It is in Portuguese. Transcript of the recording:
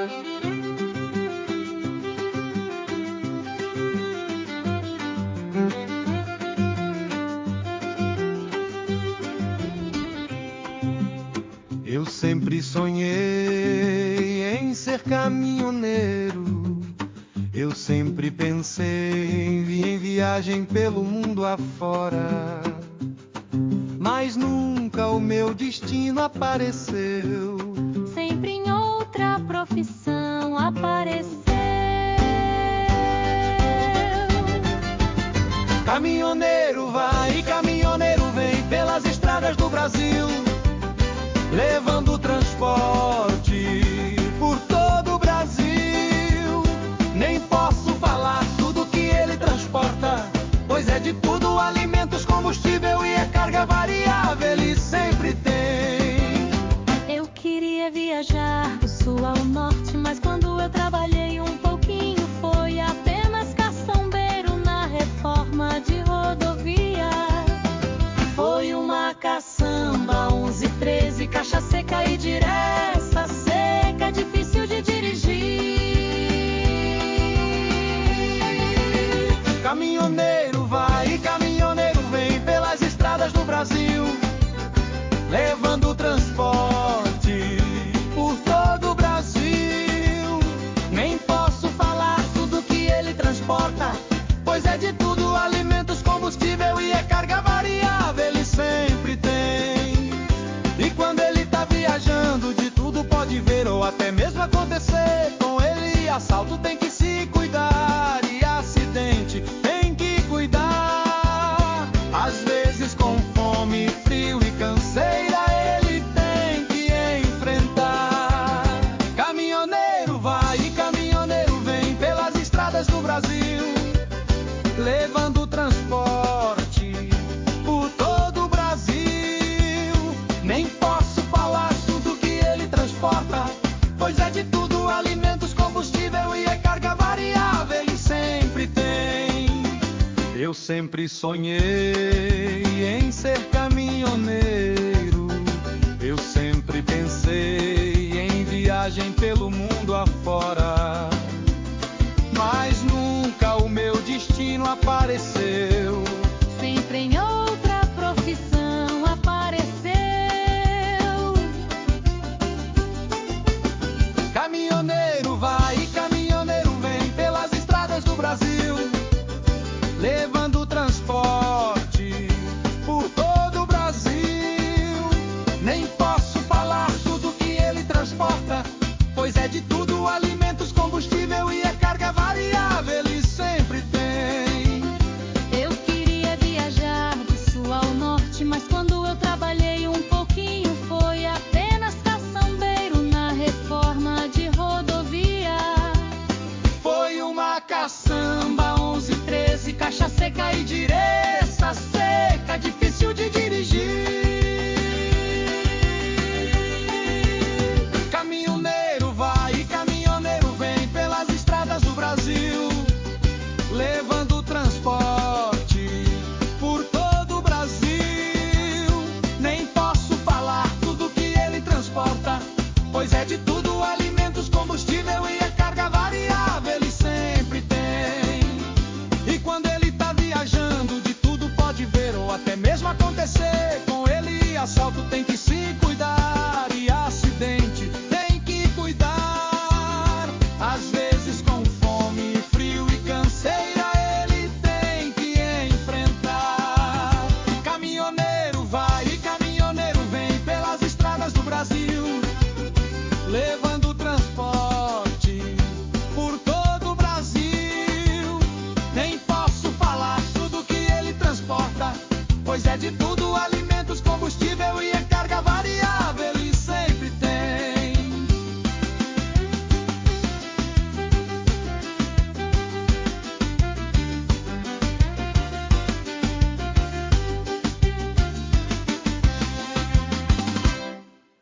Eu sempre sonhei em ser caminhoneiro. Eu sempre pensei em viagem pelo mundo afora. Mas nunca o meu destino apareceu. Sempre em outra profissão apareceu. Caminhoneiro vai e caminhoneiro vem pelas estradas do Brasil, levando transporte por todo o Brasil. Nem posso falar tudo que ele transporta, pois é de tudo: alimentos, combustível e a carga variável ele sempre tem. Eu queria viajar do sul ao norte, mas quando eu trabalhei um pouquinho foi apenas caçambeiro na reforma de rodovia. Foi uma caçamba 11, 13, caixa seca e direta seca, difícil de dirigir. Caminhoneiro vai e caminhoneiro vem pelas estradas do Brasil, levando transporte por todo o Brasil. Nem posso falar tudo que ele transporta, pois é de tudo: alimentos, combustível e a carga variável ele sempre tem. E quando ele tá viajando, de tudo pode ver ou até mesmo acontecer com ele. Assalto tem que se cuidar e acidente tem que cuidar. Às vezes com fome, frio e canseira ele tem que enfrentar. Caminhoneiro vai e caminhoneiro vem pelas estradas do Brasil, levando transporte por todo o Brasil. Nem posso falar tudo que ele transporta, pois é de tudo: alimentos, combustível e a carga variável ele sempre tem. Eu sempre sonhei em ser caminhoneiro. Eu sempre pensei em viagem pelo